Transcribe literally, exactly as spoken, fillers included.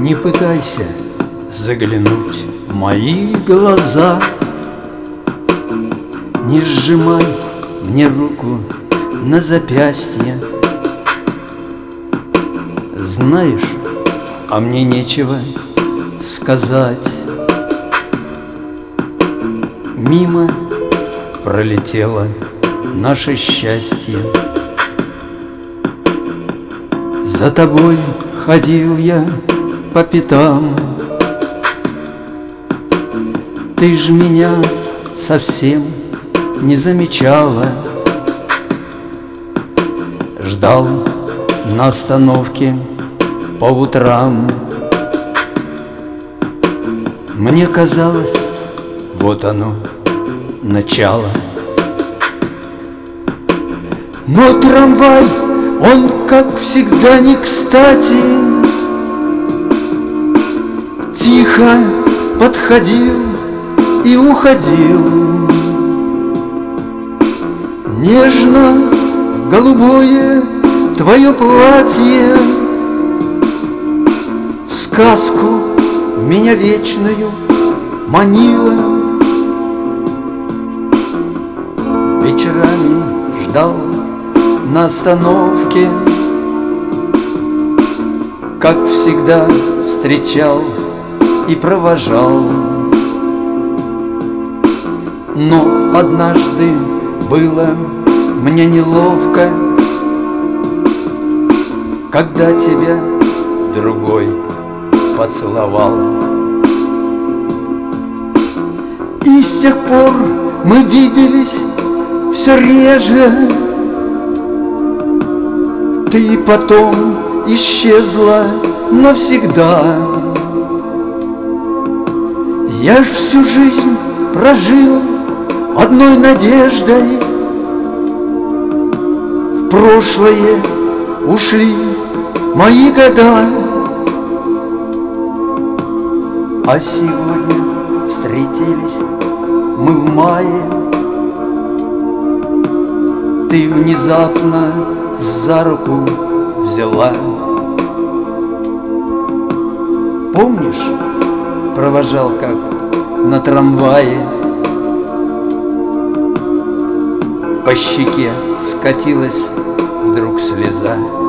Не пытайся заглянуть в мои глаза, не сжимай мне руку на запястье. Знаешь, а мне нечего сказать. Мимо пролетело наше счастье. За тобой ходил я по пятам. Ты ж меня совсем не замечала. Ждал на остановке по утрам. Мне казалось, вот оно, начало. Но трамвай, он, как всегда, не кстати, тихо подходил и уходил. Нежно-голубое твое платье в сказку меня вечную манило. Вечерами ждал на остановке, как всегда встречал и провожал. Но однажды было мне неловко, когда тебя другой поцеловал. И с тех пор мы виделись все реже. Ты потом исчезла навсегда. Я ж всю жизнь прожил одной надеждой. В прошлое ушли мои года. А сегодня встретились мы в мае. Ты внезапно за руку взяла. Помнишь, провожал как на трамвае? По щеке скатилась вдруг слеза.